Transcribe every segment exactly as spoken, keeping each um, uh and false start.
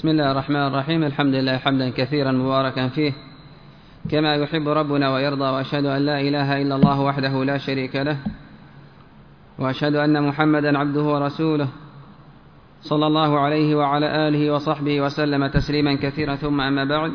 بسم الله الرحمن الرحيم. الحمد لله حمدا كثيرا مباركا فيه كما يحب ربنا ويرضى، وأشهد أن لا إله إلا الله وحده لا شريك له، وأشهد أن محمدا عبده ورسوله صلى الله عليه وعلى آله وصحبه وسلم تسليما كثيرا. ثم أما بعد،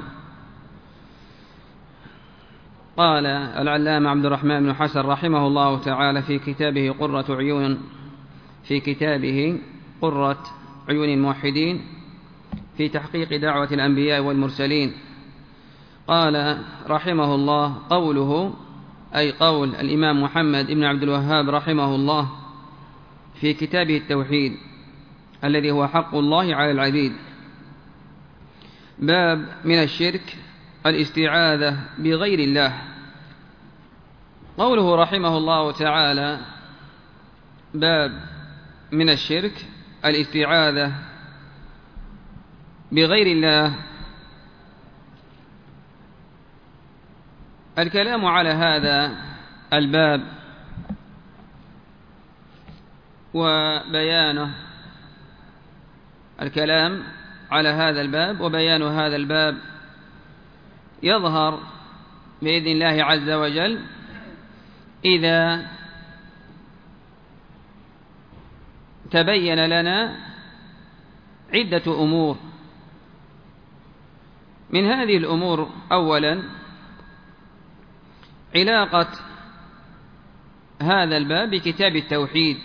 قال العلامة عبد الرحمن بن حسن رحمه الله تعالى في كتابه قرة عيون في كتابه قرة عيون الموحدين في تحقيق دعوة الأنبياء والمرسلين، قال رحمه الله: قوله أي قول الإمام محمد بن عبد الوهاب رحمه الله في كتابه التوحيد الذي هو حق الله على العبيد: باب من الشرك الاستعاذة بغير الله. قوله رحمه الله تعالى باب من الشرك الاستعاذة بغير الله، الكلام على هذا الباب وبيانه الكلام على هذا الباب وبيان هذا الباب يظهر بإذن الله عز وجل إذا تبين لنا عدة أمور. من هذه الأمور أولا علاقة هذا الباب بكتاب التوحيد،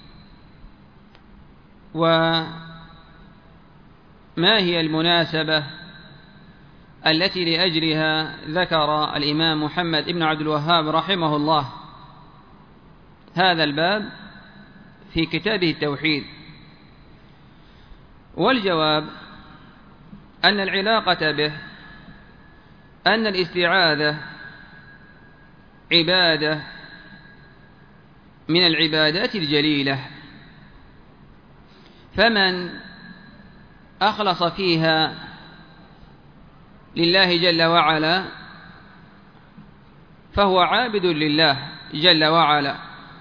وما هي المناسبة التي لأجلها ذكر الإمام محمد بن عبد الوهاب رحمه الله هذا الباب في كتابه التوحيد. والجواب أن العلاقة به أن الاستعاذة عبادة من العبادات الجليلة، فمن أخلص فيها لله جل وعلا فهو عابد لله جل وعلا،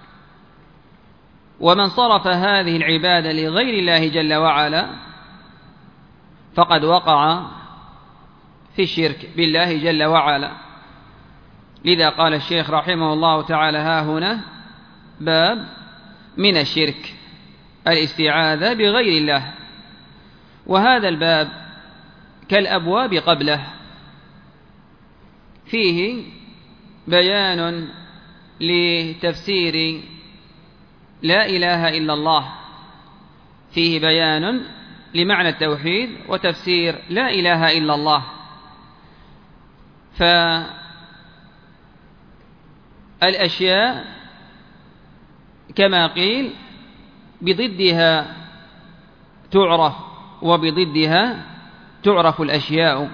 ومن صرف هذه العبادة لغير الله جل وعلا فقد وقع في الشرك بالله جل وعلا. لذا قال الشيخ رحمه الله تعالى: ها هنا باب من الشرك الاستعاذة بغير الله. وهذا الباب كالأبواب قبله فيه بيان لتفسير لا إله إلا الله، فيه بيان لمعنى التوحيد وتفسير لا إله إلا الله. فالأشياء كما قيل بضدها تعرف وبضدها تعرف الأشياء.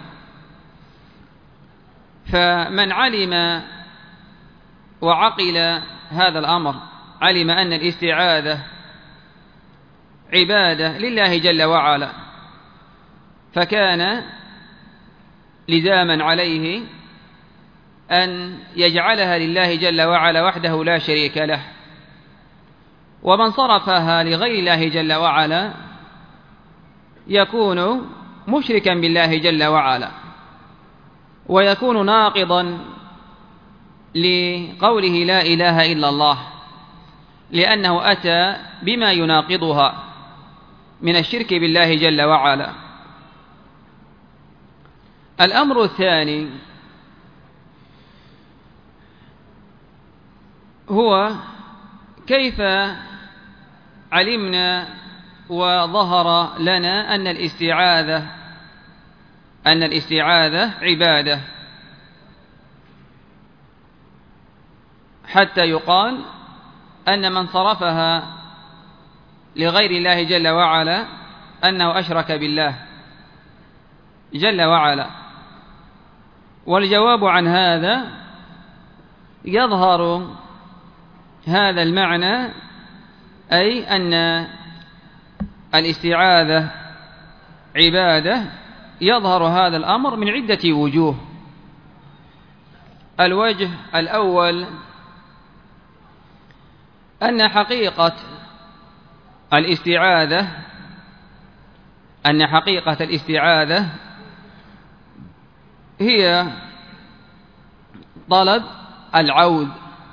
فمن علم وعقل هذا الأمر علم أن الاستعاذة عبادة لله جل وعلا، فكان لزاما عليه أن يجعلها لله جل وعلا وحده لا شريك له. ومن صرفها لغير الله جل وعلا يكون مشركا بالله جل وعلا، ويكون ناقضا لقوله لا إله إلا الله، لأنه أتى بما يناقضها من الشرك بالله جل وعلا. الأمر الثاني هو كيف علمنا وظهر لنا أن الاستعاذة أن الاستعاذة عبادة حتى يقال أن من صرفها لغير الله جل وعلا أنه أشرك بالله جل وعلا. والجواب عن هذا يظهر هذا المعنى، أي أن الاستعاذة عبادة، يظهر هذا الأمر من عدة وجوه. الوجه الأول أن حقيقة الاستعاذة أن حقيقة الاستعاذة هي طلب العود،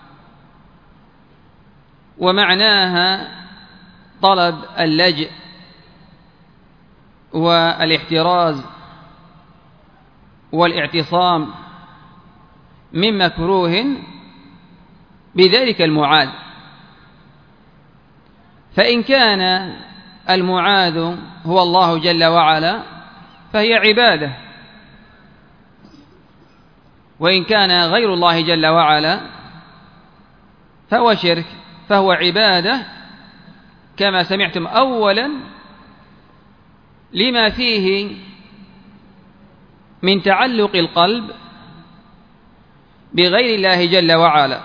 ومعناها طلب اللجأ والاحتراز والاعتصام من مكروه بذلك المعاذ. فإن كان المعاذ هو الله جل وعلا فهي عبادة، وإن كان غير الله جل وعلا فهو شرك، فهو عبادة كما سمعتم أولا لما فيه من تعلق القلب بغير الله جل وعلا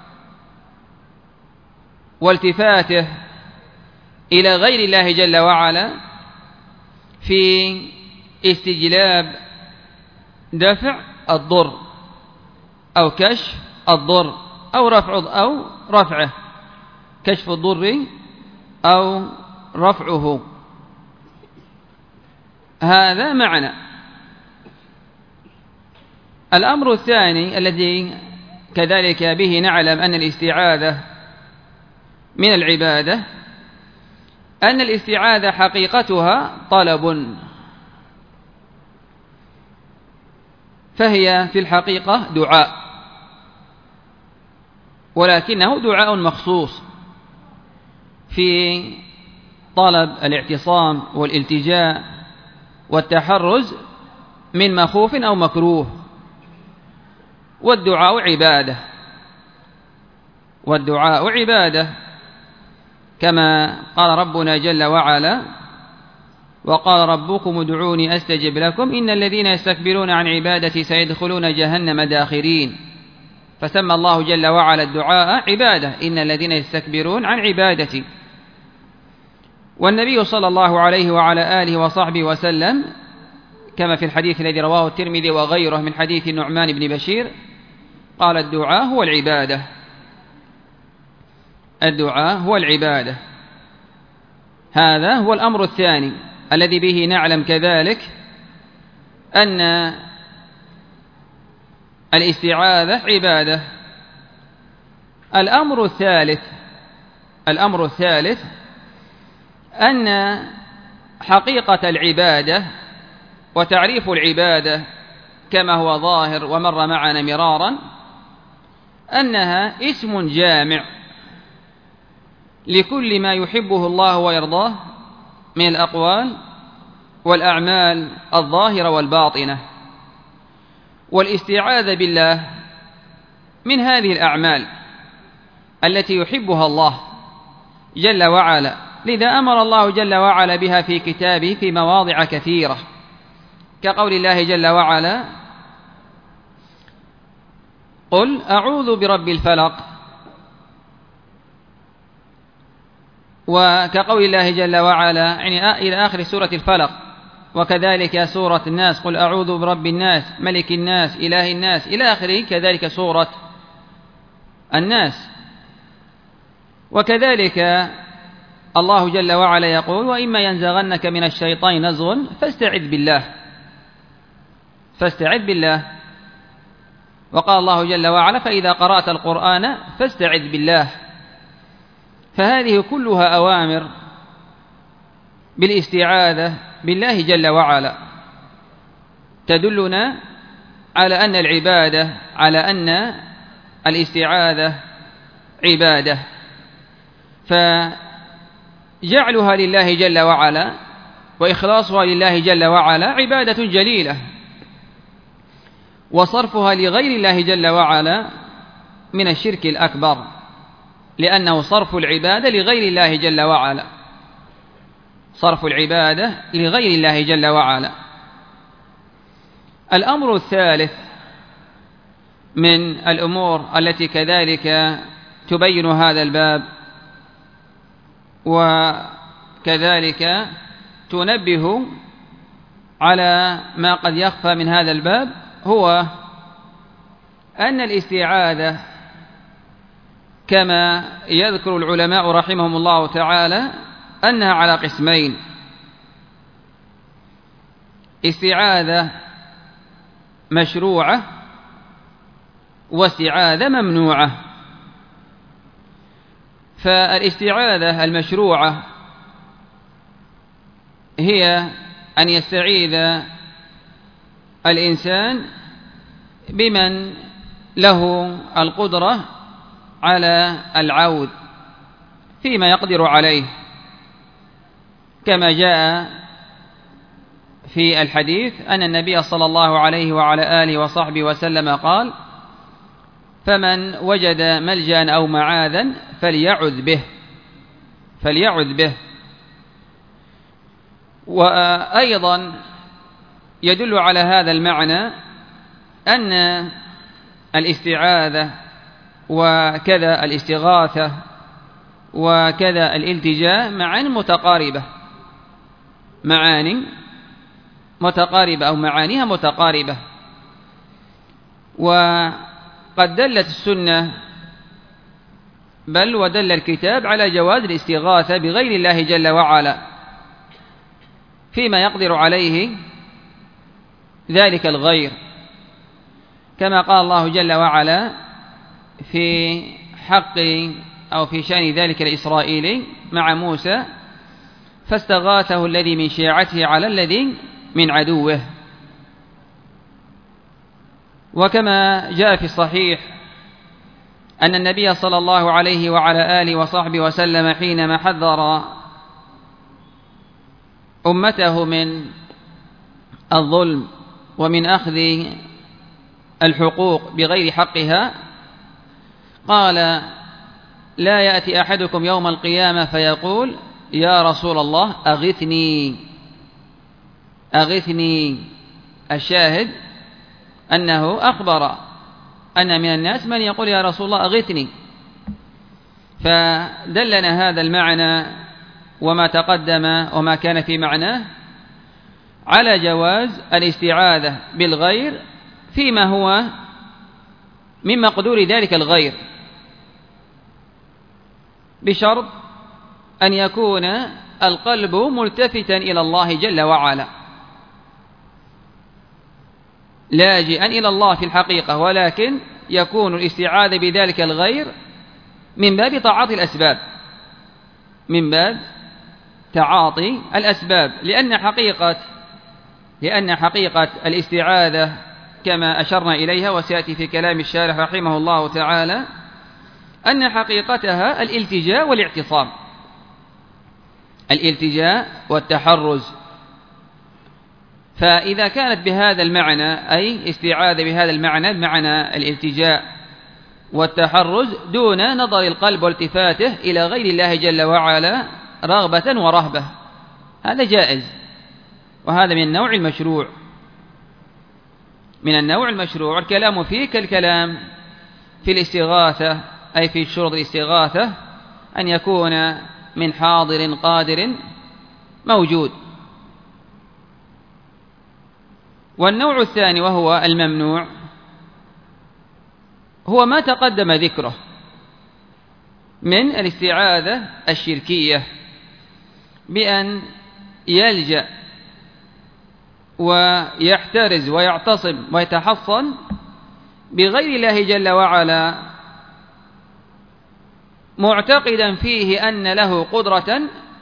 والتفاته إلى غير الله جل وعلا في استجلاب دفع الضر أو كشف الضر أو رفع أو رفعه، كشف الضر أو رفعه. هذا معنى. الأمر الثاني الذي كذلك به نعلم أن الاستعاذة من العبادة أن الاستعاذة حقيقتها طلب، فهي في الحقيقة دعاء، ولكنه دعاء مخصوص في طلب الاعتصام والالتجاء والتحرز من مخوف أو مكروه. والدعاء عبادة، والدعاء عبادة كما قال ربنا جل وعلا: وقال ربكم ادعوني أستجب لكم إن الذين يستكبرون عن عبادتي سيدخلون جهنم داخرين. فسمى الله جل وعلا الدعاء عبادة، إن الذين يستكبرون عن عبادتي. والنبي صلى الله عليه وعلى آله وصحبه وسلم كما في الحديث الذي رواه الترمذي وغيره من حديث النعمان بن بشير قال: الدعاء هو العبادة، الدعاء هو العبادة. هذا هو الأمر الثاني الذي به نعلم كذلك أن الاستعاذة عبادة. الأمر الثالث الأمر الثالث أن حقيقة العبادة وتعريف العبادة كما هو ظاهر ومر معنا مرارا أنها اسم جامع لكل ما يحبه الله ويرضاه من الأقوال والأعمال الظاهرة والباطنة. والاستعاذة بالله من هذه الأعمال التي يحبها الله جل وعلا، لذا أمر الله جل وعلا بها في كتابه في مواضع كثيرة، كقول الله جل وعلا: قل أعوذ برب الفلق، وكقول الله جل وعلا يعني إلى آخر سورة الفلق، وكذلك سورة الناس: قل أعوذ برب الناس ملك الناس إله الناس إلى آخره، كذلك سورة الناس. وكذلك الله جل وعلا يقول: وإما ينزغنك من الشيطان نزغ فاستعذ بالله، فاستعذ بالله. وقال الله جل وعلا: فإذا قرأت القرآن فاستعذ بالله. فهذه كلها أوامر بالاستعاذة بالله جل وعلا تدلنا على أن العبادة على أن الاستعاذة عبادة. فجعلها لله جل وعلا وإخلاصها لله جل وعلا عبادة جليلة، وصرفها لغير الله جل وعلا من الشرك الأكبر، لأنه صرف العبادة لغير الله جل وعلا، صرف العبادة لغير الله جل وعلا. الأمر الثالث من الأمور التي كذلك تبين هذا الباب وكذلك تنبه على ما قد يخفى من هذا الباب هو أن الاستعاذة كما يذكر العلماء رحمهم الله تعالى أنها على قسمين. استعاذة مشروعة واستعاذة ممنوعة. فالاستعاذة المشروعة هي أن يستعيذ الإنسان بمن له القدرة على العوذ فيما يقدر عليه، كما جاء في الحديث أن النبي صلى الله عليه وعلى آله وصحبه وسلم قال: فمن وجد ملجأ أو معاذا فليعذ به فليعذ به. وأيضا يدل على هذا المعنى أن الاستعاذة وكذا الاستغاثة وكذا الالتجاء معاني متقاربة معاني متقاربة أو معانيها متقاربة. وقد دلت السنة بل ودل الكتاب على جواز الاستغاثة بغير الله جل وعلا فيما يقدر عليه ذلك الغير، كما قال الله جل وعلا في حق أو في شأن ذلك الإسرائيلي مع موسى: فاستغاثه الذي من شيعته على الذي من عدوه. وكما جاء في الصحيح أن النبي صلى الله عليه وعلى آله وصحبه وسلم حينما حذر أمته من الظلم ومن أخذ الحقوق بغير حقها قال: لا يأتي أحدكم يوم القيامة فيقول: يا رسول الله أغثني أغثني. الشاهد أنه أخبر أن من الناس من يقول: يا رسول الله أغثني. فدلنا هذا المعنى وما تقدم وما كان في معناه على جواز الاستعاذة بالغير فيما هو من مقدور ذلك الغير، بشرط أن يكون القلب ملتفتا إلى الله جل وعلا لاجئا إلى الله في الحقيقة، ولكن يكون الاستعاذة بذلك الغير من باب تعاطي الأسباب من باب تعاطي الأسباب لأن حقيقة لأن حقيقة الاستعاذة كما أشرنا إليها وسيأتي في كلام الشارح رحمه الله تعالى أن حقيقتها الالتجاء والاعتصام الالتجاء والتحرز. فإذا كانت بهذا المعنى أي استعاذة بهذا المعنى بمعنى الالتجاء والتحرز دون نظر القلب والتفاته إلى غير الله جل وعلا رغبة ورهبة، هذا جائز، وهذا من النوع المشروع من النوع المشروع. الكلام فيه كالكلام في الاستغاثة أي في شروط الاستغاثة أن يكون من حاضر قادر موجود. والنوع الثاني وهو الممنوع هو ما تقدم ذكره من الاستعاذة الشركية بأن يلجأ ويحترز ويعتصم ويتحصن بغير الله جل وعلا معتقدا فيه أن له قدرة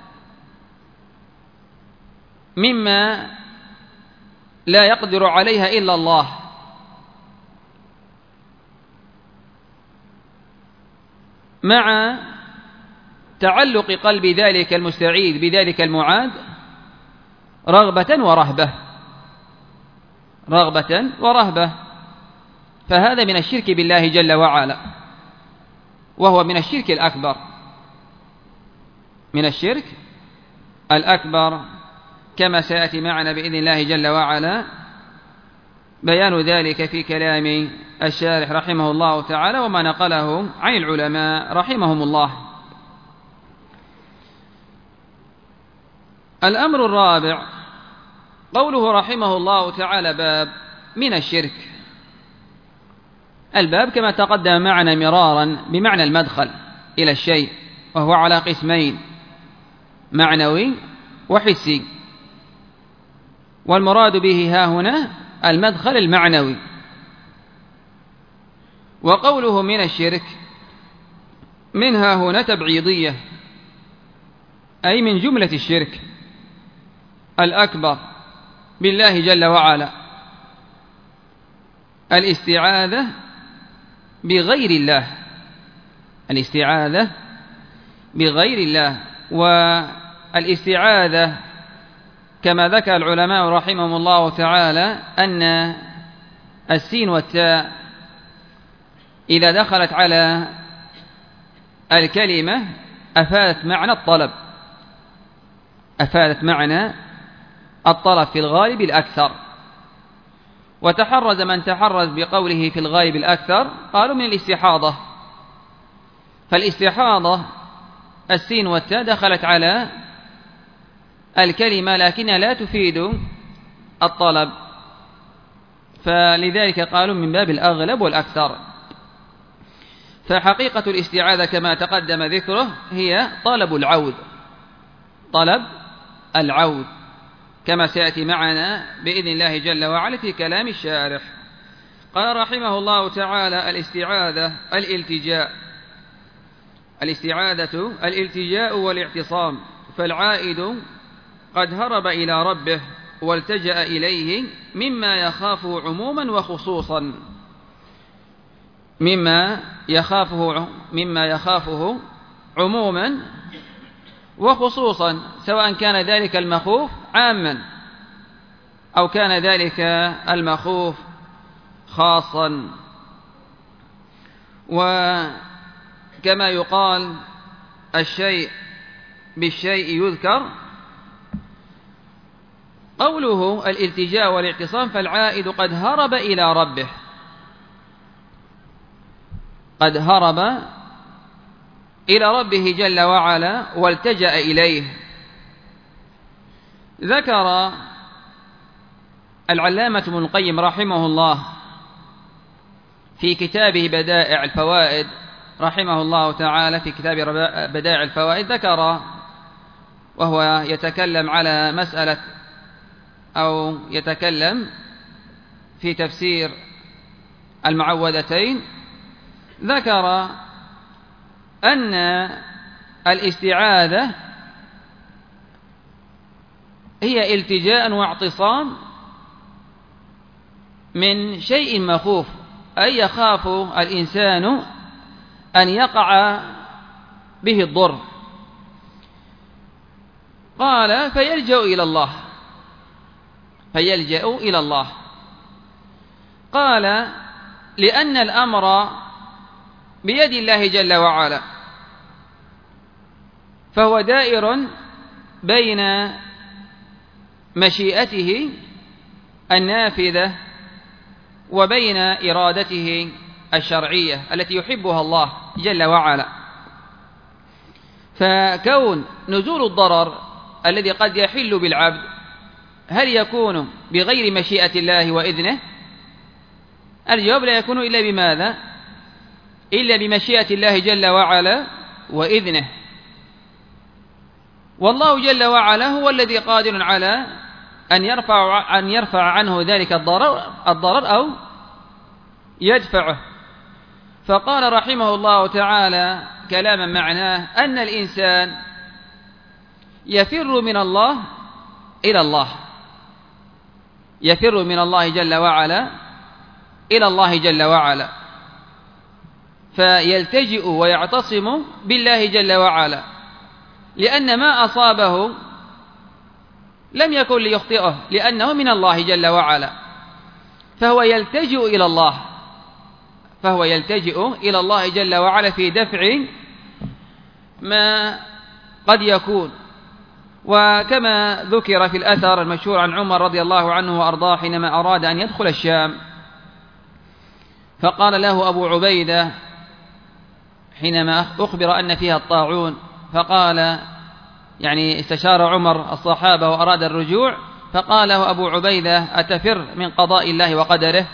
مما لا يقدر عليها إلا الله، مع تعلق قلب ذلك المستعيذ بذلك المعاذ رغبة ورهبة رغبة ورهبة فهذا من الشرك بالله جل وعلا، وهو من الشرك الأكبر من الشرك الأكبر كما سيأتي معنا بإذن الله جل وعلا بيان ذلك في كلام الشارح رحمه الله تعالى وما نقله عن العلماء رحمهم الله. الأمر الرابع قوله رحمه الله تعالى باب من الشرك. الباب كما تقدم معنا مرارا بمعنى المدخل إلى الشيء، وهو على قسمين: معنوي وحسي. والمراد به ها هنا المدخل المعنوي. وقوله من الشرك منها هنا تبعيضية، أي من جملة الشرك الأكبر بالله جل وعلا الاستعاذة بغير الله، الاستعاذة بغير الله. والاستعاذة كما ذكر العلماء رحمهم الله تعالى أن السين والتاء إذا دخلت على الكلمة أفادت معنى الطلب، أفادت معنى الطلب في الغالب الأكثر. وتحرز من تحرز بقوله في الغالب الأكثر قالوا من الاستحاضة، فالاستحاضة السين والتاء دخلت على الكلمة لكنها لا تفيد الطلب، فلذلك قالوا من باب الأغلب والأكثر. فحقيقة الاستعاذة كما تقدم ذكره هي طلب العود، طلب العود كما سيأتي معنا بإذن الله جل وعلا في كلام الشارح. قال رحمه الله تعالى الاستعاذة الالتجاء، الاستعاذة الالتجاء والاعتصام، فالعائد قد هرب إلى ربه والتجأ إليه مما يخافه عموما وخصوصا، مما يخافه مما يخافه عموما وخصوصا، سواء كان ذلك المخوف عاما أو كان ذلك المخوف خاصا. وكما يقال الشيء بالشيء يذكر، قوله الالتجاء والاعتصام فالعائد قد هرب إلى ربه، قد هرب إلى ربه جل وعلا والتجأ إليه. ذكر العلامة ابن القيم رحمه الله في كتابه بدائع الفوائد رحمه الله تعالى، في كتاب بدائع الفوائد ذكر وهو يتكلم على مسألة أو يتكلم في تفسير المعوذتين، ذكر أن الاستعاذة هي التجاء واعتصام من شيء مخوف، أي يخاف الإنسان أن يقع به الضر. قال فيلجأ إلى الله، فيلجأ إلى الله. قال لأن الأمر بيد الله جل وعلا، فهو دائر بين مشيئته النافذة وبين إرادته الشرعية التي يحبها الله جل وعلا. فكون نزول الضرر الذي قد يحل بالعبد هل يكون بغير مشيئة الله وإذنه؟ الجواب لا يكون إلا بماذا؟ إلا بمشيئة الله جل وعلا وإذنه. والله جل وعلا هو الذي قادر على أن يرفع أن يرفع عنه ذلك الضرر الضرر أو يدفعه. فقال رحمه الله تعالى كلاما معناه أن الإنسان يفر من الله إلى الله، يفر من الله جل وعلا إلى الله جل وعلا، فيلتجئ ويعتصم بالله جل وعلا، لأن ما أصابه لم يكن ليخطئه لأنه من الله جل وعلا، فهو يلتجئ إلى الله فهو يلتجئ إلى الله جل وعلا في دفع ما قد يكون. وكما ذكر في الأثر المشهور عن عمر رضي الله عنه وأرضاه حينما أراد أن يدخل الشام، فقال له أبو عبيدة حينما أخبر أن فيها الطاعون، فقال يعني استشار عمر الصحابة وأراد الرجوع، فقال له أبو عبيدة أتفر من قضاء الله وقدره؟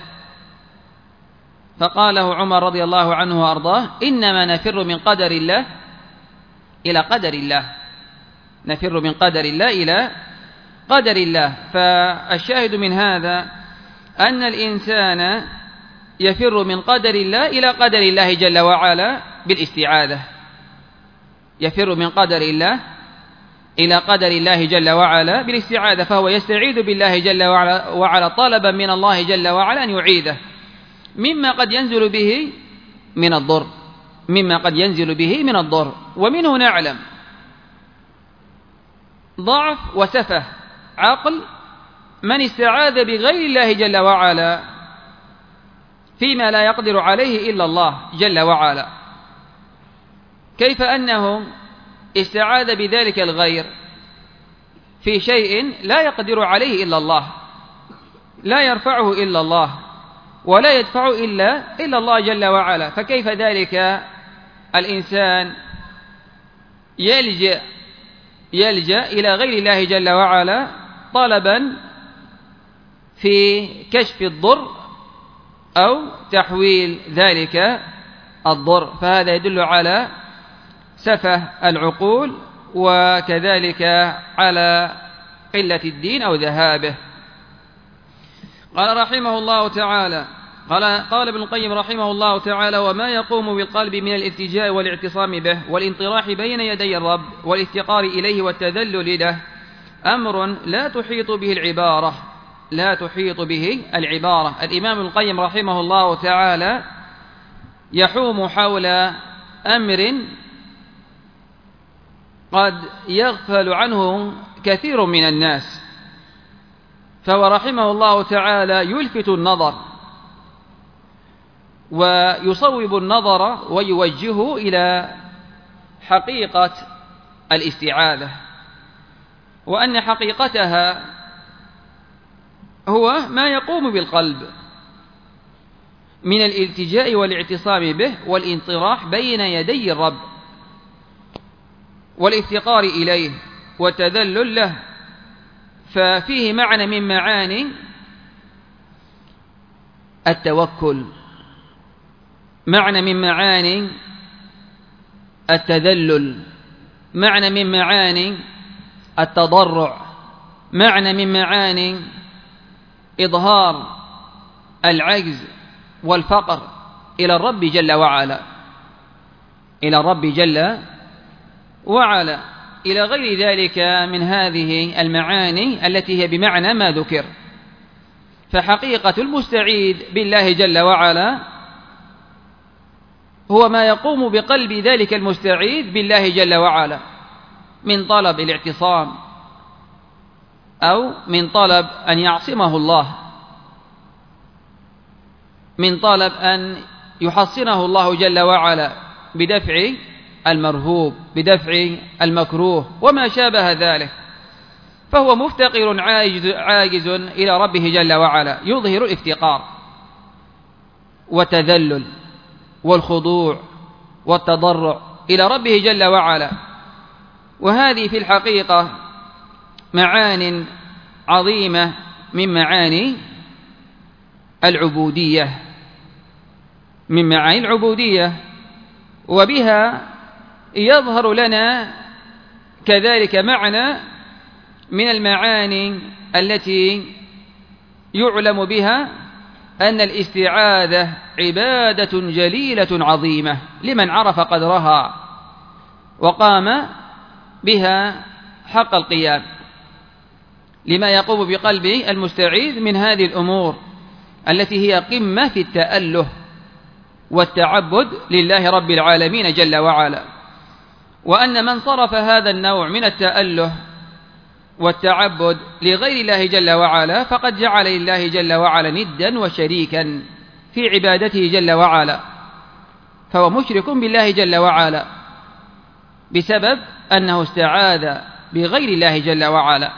فقال له عمر رضي الله عنه وأرضاه إنما نفر من قدر الله إلى قدر الله، نفر من قدر الله إلى قدر الله. فالشاهد من هذا أن الإنسان يفر من قدر الله إلى قدر الله جل وعلا بالاستعاذة، يفر من قدر الله إلى قدر الله جل وعلا بالاستعاذة، فهو يستعيذ بالله جل وعلا, وعلا طلبا من الله جل وعلا أن يعيذه مما قد ينزل به من الضر، مما قد ينزل به من الضر. ومنه نعلم ضعف وسفه عقل من استعاذ بغير الله جل وعلا فيما لا يقدر عليه إلا الله جل وعلا، كيف أنه استعاذ بذلك الغير في شيء لا يقدر عليه إلا الله، لا يرفعه إلا الله ولا يدفع إلا, إلا الله جل وعلا. فكيف ذلك الإنسان يلجأ, يلجأ إلى غير الله جل وعلا طلبا في كشف الضر أو تحويل ذلك الضر؟ فهذا يدل على سفه العقول وكذلك على قلة الدين أو ذهابه. قال رحمه الله تعالى قال, قال ابن القيم رحمه الله تعالى: وما يقوم بالقلب من الالتجاء والاعتصام به والانطراح بين يدي الرب والافتقار إليه والتذلل له أمر لا تحيط به العبارة، لا تحيط به العبارة. الإمام ابن القيم رحمه الله تعالى يحوم حول أمر قد يغفل عنه كثير من الناس، فهو رحمه الله تعالى يلفت النظر ويصوب النظر ويوجهه إلى حقيقة الاستعاذة، وأن حقيقتها هو ما يقوم بالقلب من الالتجاء والاعتصام به والانطراح بين يدي الرب والافتقار إليه والتذلل له. ففيه معنى من معاني التوكل، معنى من معاني التذلل، معنى من معاني التضرع، معنى من معاني إظهار العجز والفقر إلى الرب جل وعلا، إلى الرب جل وعلا، إلى غير ذلك من هذه المعاني التي هي بمعنى ما ذكر. فحقيقة المستعيذ بالله جل وعلا هو ما يقوم بقلب ذلك المستعيذ بالله جل وعلا من طلب الاعتصام أو من طلب أن يعصمه الله، من طلب أن يحصنه الله جل وعلا بدفع المرهوب، بدفع المكروه وما شابه ذلك. فهو مفتقر عاجز, عاجز إلى ربه جل وعلا، يظهر الافتقار والتذلل والخضوع والتضرع إلى ربه جل وعلا. وهذه في الحقيقة معان عظيمة من معاني العبودية، من معاني العبودية، وبها يظهر لنا كذلك معنى من المعاني التي يعلم بها أن الاستعاذة عبادة جليلة عظيمة لمن عرف قدرها وقام بها حق القيام، لما يقوم بقلب المستعيذ من هذه الأمور التي هي قمة في التأله والتعبد لله رب العالمين جل وعلا. وأن من صرف هذا النوع من التأله والتعبد لغير الله جل وعلا فقد جعل لله جل وعلا ندا وشريكا في عبادته جل وعلا، فهو مشرك بالله جل وعلا بسبب أنه استعاذ بغير الله جل وعلا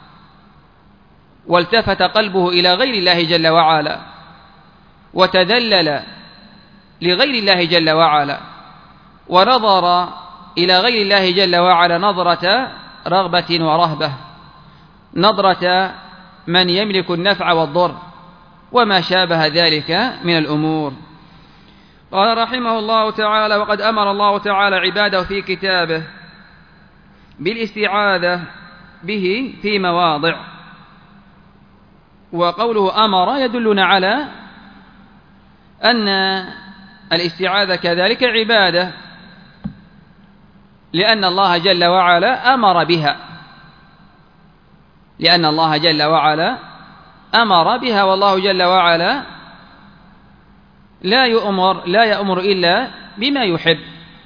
والتفت قلبه إلى غير الله جل وعلا وتذلل لغير الله جل وعلا ونظر إلى غير الله جل وعلا نظرة رغبة ورهبة، نظرة من يملك النفع والضر وما شابه ذلك من الأمور. قال رحمه الله تعالى: وقد أمر الله تعالى عباده في كتابه بالاستعاذة به في مواضع. وقوله أمر يدلنا على أن الاستعاذة كذلك عبادة، لأن الله جل وعلا أمر بها لأن الله جل وعلا أمر بها والله جل وعلا لا يؤمر لا يأمر إلا بما يحب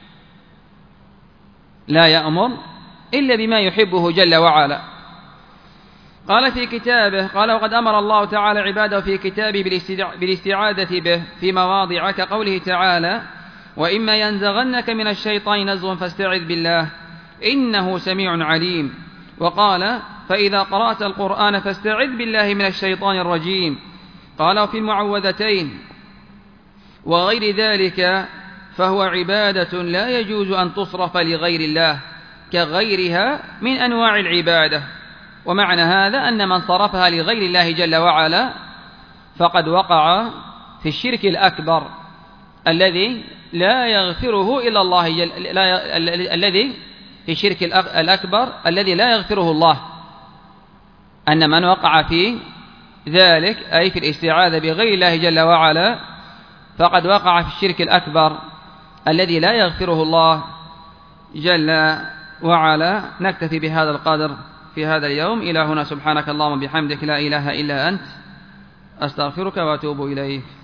لا يأمر إلا بما يحبه جل وعلا. قال في كتابه قال وقد أمر الله تعالى عباده في كتابه بالاستعاذة به في مواضع كقوله تعالى وإما ينزغنك من الشيطان نزغ فاستعذ بالله إنه سميع عليم. وقال فإذا قرأت القرآن فاستعذ بالله من الشيطان الرجيم. قال في المعوذتين وغير ذلك فهو عبادة لا يجوز أن تصرف لغير الله كغيرها من أنواع العبادة. ومعنى هذا أن من صرفها لغير الله جل وعلا فقد وقع في الشرك الأكبر الذي لا يغفره إلا الله جل لا الذي في الشرك الأكبر الذي لا يغفره الله. أن من وقع في ذلك أي في الاستعاذة بغير الله جل وعلا فقد وقع في الشرك الأكبر الذي لا يغفره الله جل وعلا. نكتفي بهذا القدر في هذا اليوم. إلى هنا سبحانك اللهم بحمدك لا إله إلا أنت أستغفرك وأتوب إليك.